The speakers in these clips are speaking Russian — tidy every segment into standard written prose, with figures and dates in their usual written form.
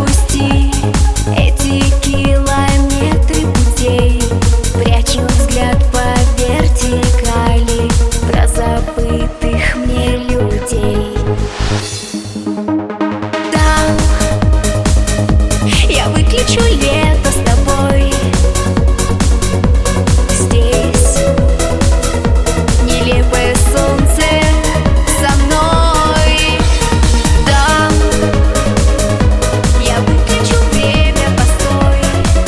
пропусти эти километры путей. Прячу взгляд по вертикали про забытых мне людей. Там я выключу лето с тобой. Здесь нелепое солнце со мной. Там я выключу время, постой.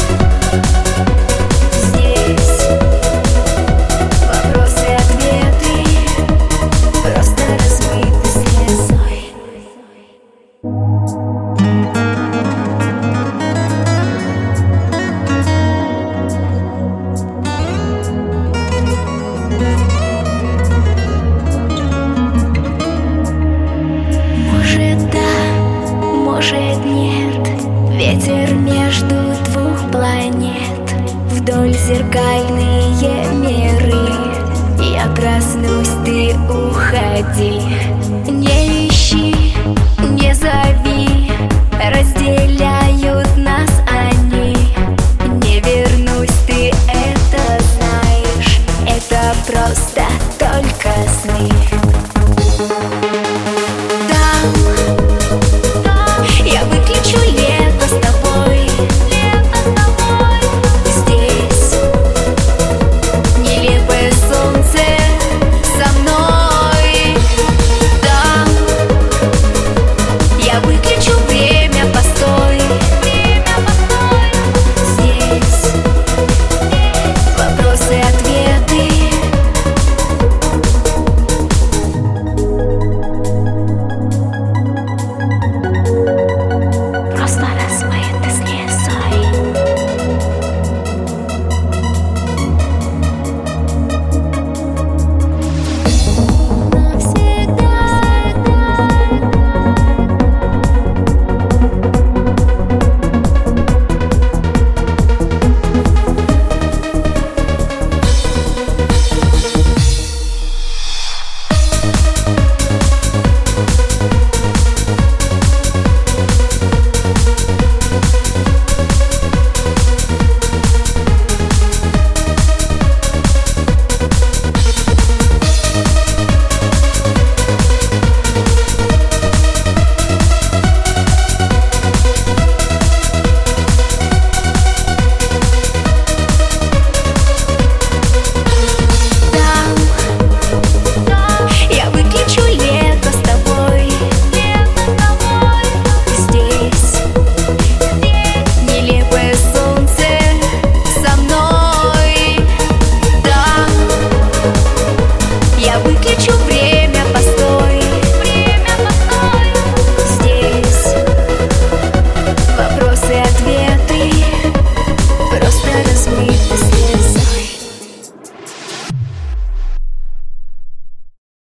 Здесь вопросы, ответы просто размыты слезой. Может да, может нет, ветер между двух планет. Вдоль зеркальные миры я проснусь, ты уходи.